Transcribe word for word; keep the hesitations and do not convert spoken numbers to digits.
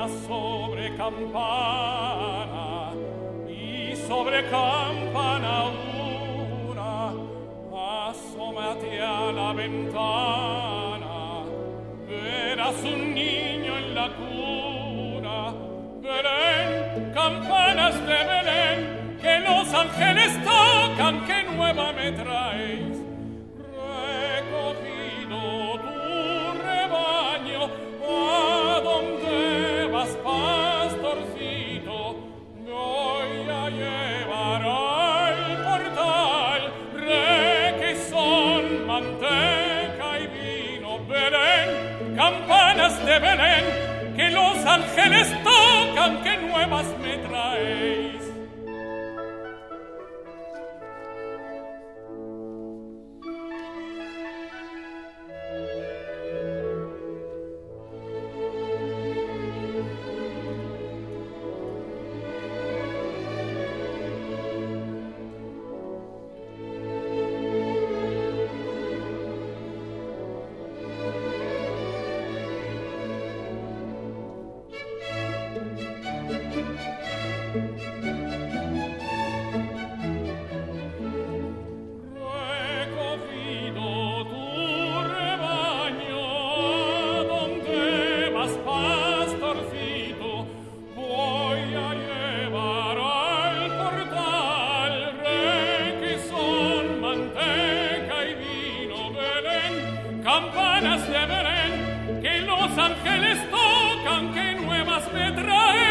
sobre campana y sobre campana una, asómate a la ventana, verás un niño en la cuna. Belén, campanas de Belén, que los ángeles tocan, que nueva me traéis. Recogido tu rebaño, ¿a dónde vas, pastorcito? Voy a llevar al portal requesón, manteca y vino. Belén, campanas de Belén, que los ángeles tocan, que nuevas me traéis. Campanas de Belén, que los ángeles tocan, que nuevas me traen.